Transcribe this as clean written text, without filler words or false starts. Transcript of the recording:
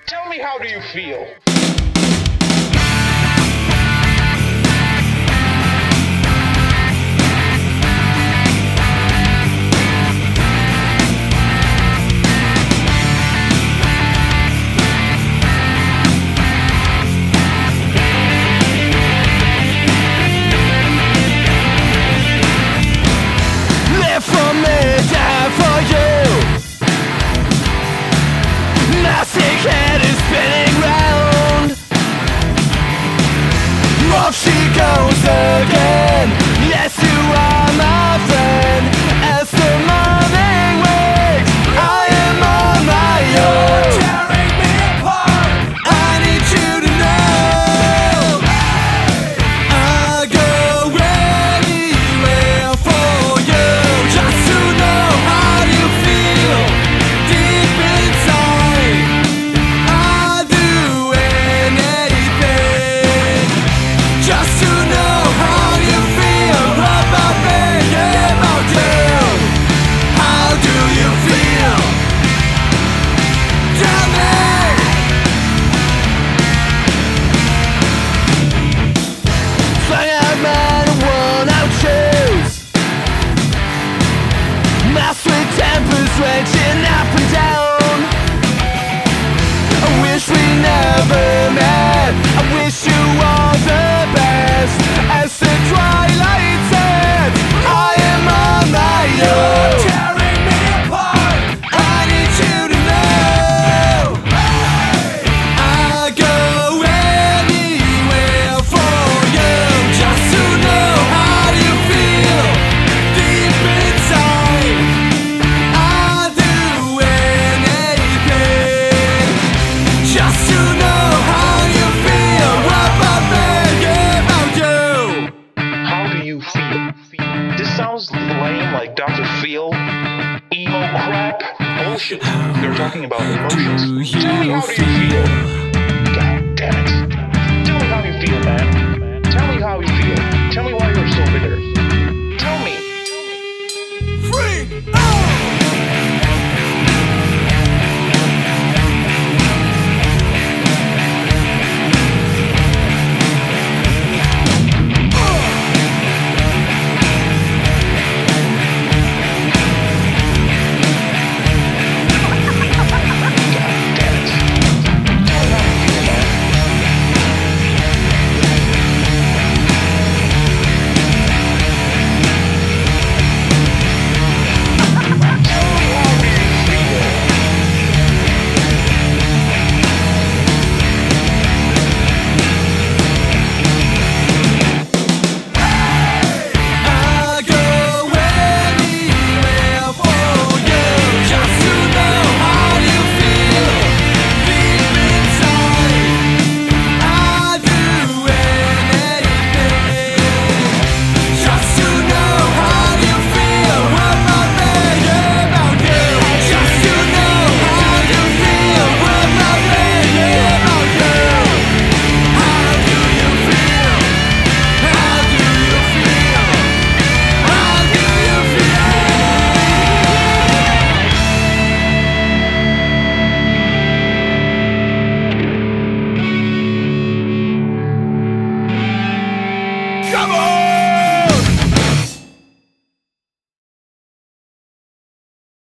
Tell me, how do you feel? Live for me, die for you. Nothing head is spinning round. Off she goes again. Yes, you are my friend. As the morning wakes, I am on my own. You're tearing me apart. I need you to know I'll go anywhere for you. Just to know how you feel deep inside. I'll do anything just to know how you feel about me, about you. How do you feel? Tell me. Flung out man, worn out shoes. My sweet temper's raging up and down. I wish we never met. I wish you all the best. As the twilight sets, I am on my own. You're tearing me apart. I need you to know I'll go anywhere for you. Just to know how you feel deep inside. I'll do anything just to know how you feel about me, about you. How do you feel? This sounds lame, like Dr. Phil. Emo crap. Bullshit. They're talking about emotions. Tell me, how do you feel?